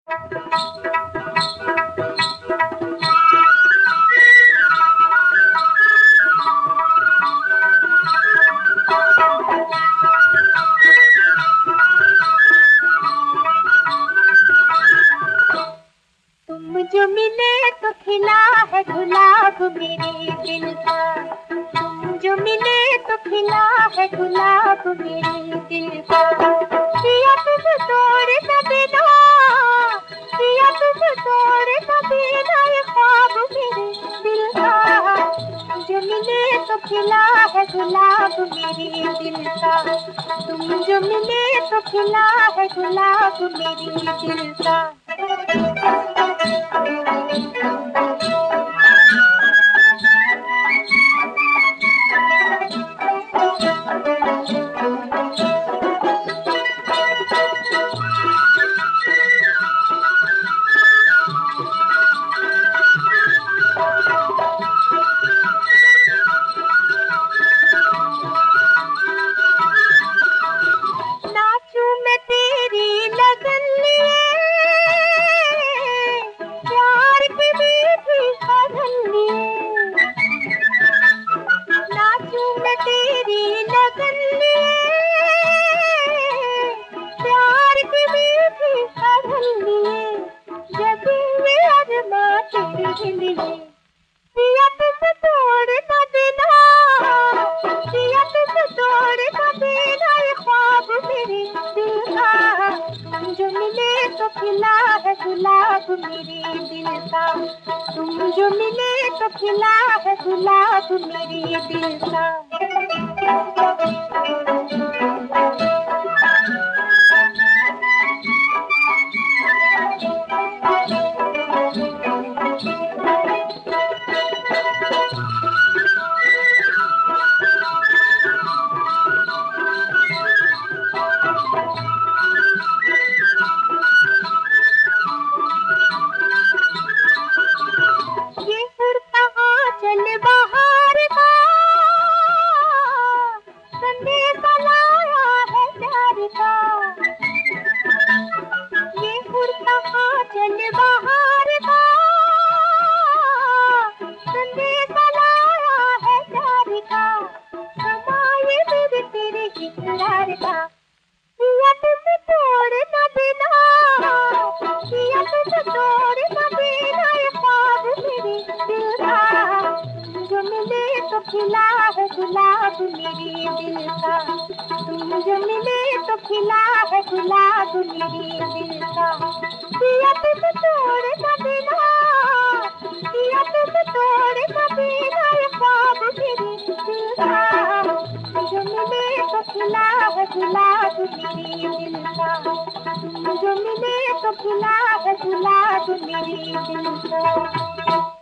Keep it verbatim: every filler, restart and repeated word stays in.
तुम जो मिले तो खिला है गुलाब मेरे दिल का। तुम जो मिले तो खिला है गुलाब मेरे दिल का। पिया तुम तोड़ न देना, पिया तुम तोड़ न देना ये ख्वाब मेरे दिल का। तुम जो मिले तो खिला है गुलाब मेरे दिल का। तुम जो मिले तो खिला है गुलाब मेरे दिल का। पिया तुम तोड़ न देना, पिया तुम तोड़ न देना ये ख्वाब मेरे दिल का। तुम जो मिले तो खिला है गुलाब मेरे दिल का। तुम जो मिले तो खिला है गुलाब मेरे दिल का। पिया तुम तोड़ न देना, पिया तुम तोड़ न देना ये ख्वाब मेरे दिल का। तुम जो मिले तो खिला है गुलाब मेरे दिल का। तुम जो मिले तो खिला है गुलाब मेरे दिल का। पिया तुम तोड़ न देना, पिया तुम तोड़ न देना ये ख्वाब मेरे दिल का। तुम जो मिले तो खिला है गुलाब मेरे दिल का। तुम जो मिले तो खिला है गुलाब मेरे दिल का।